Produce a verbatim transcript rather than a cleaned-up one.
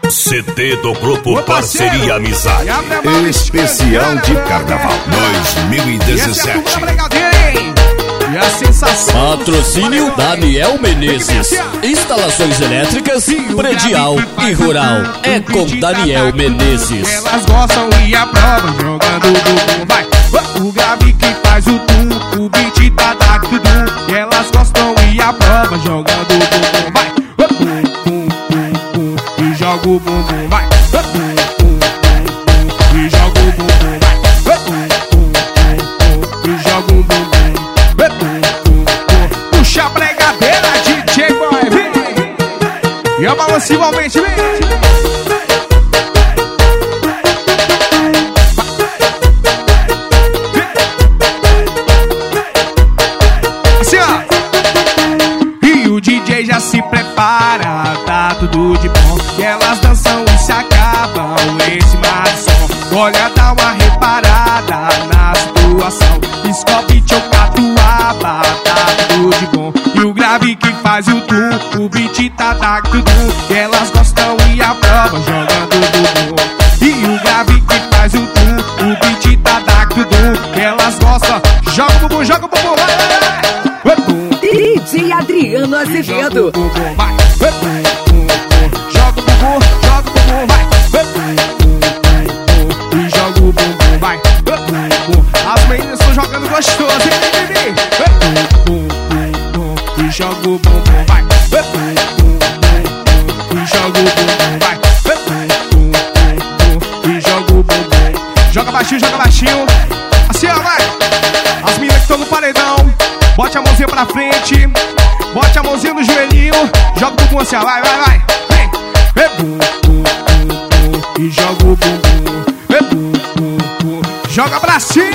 C D do grupo Parceria Amizade. Especial de Carnaval dois mil e dezessete. E a sensação. Patrocínio Daniel Menezes. Instalações elétricas, predial e rural. É com Daniel Menezes. Elas gostam e aprovam jogando bumbum. Vai. O grave que faz o tum, o beat tá da tudo. Elas gostam e aprovam jogando bumbum. Vai. Pum, pum, pum, pum. E joga o bumbum. Vai. Pum, pum, pum, pum. E joga o bumbum. Vai. Pum, pum, pum, pum. E joga o bumbum. Puxa a pregadeira, D J Boy, vem! E a balança igualmente, vem! Assim, ó! E o D J já se prepara, tá tudo de bom. E elas dançam e se acabam em cima do som. Olha, dá uma reparada na situação. Escope, catuaba, tá tudo de bom. E o grave que faz o tum, o beat tá da tudo. E elas gostam e aprovam jogando bumbum. E o grave que faz o tum, o beat tá da tudo. E elas gostam, joga o bumbum, joga o bumbum, vai, vai, vai. D J Adriano Azevedo. Joga o bumbum, vai, joga o bumbum, joga o bumbum, vai. E joga o bumbum, vai. As meninas estão jogando gostoso, hein, bebê? E joga o bumbum, vai. E joga o bumbum, vai. E joga o bumbum. Joga baixinho, joga baixinho. Assim, ó, vai. As meninas que estão no paredão, bote a mãozinha pra frente. Bote a mãozinha no joelhinho. Joga o bumbum assim, ó, vai, vai, vai. Vem. E joga o bumbum. Joga pra cima.